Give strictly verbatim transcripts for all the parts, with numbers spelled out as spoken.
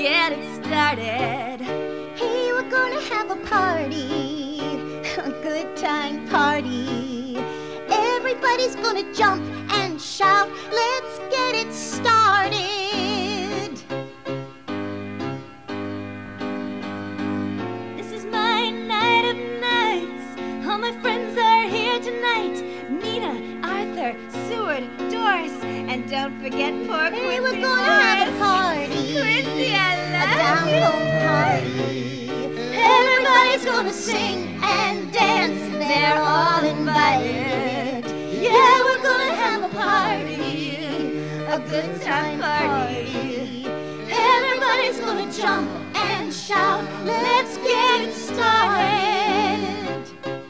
get it started. Hey, we're gonna have a party, a good time party. Everybody's gonna jump and shout. Let's get it started. This is my night of nights. All my friends are here tonight. Nina, Arthur, Seward, Doris, and don't forget poor Quincy. Hey, we're gonna have a party, Quincy, I a love down-home party. Everybody's gonna sing and dance. They're all invited. Yeah, we're gonna have a party, a good time party. Everybody's gonna jump and shout. Let's get it started.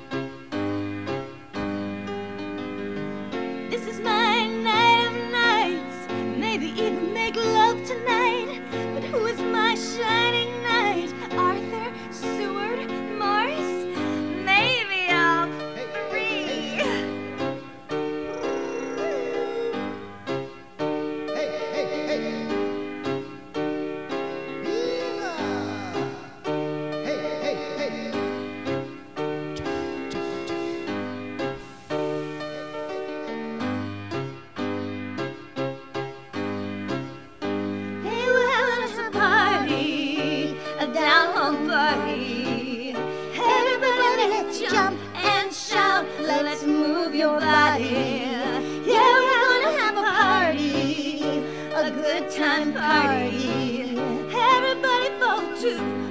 This is my night of nights. Maybe even make love tonight. But who is my shining knight? Arthur, Seward, Morris? Maybe all three. Hey, hey, hey. Hey, hey, hey. Hey, we're having us a party, a down-home party. Everybody let's jump and shout. Let's move your body. Yeah, we're gonna have a party, a good time party. Everybody vote to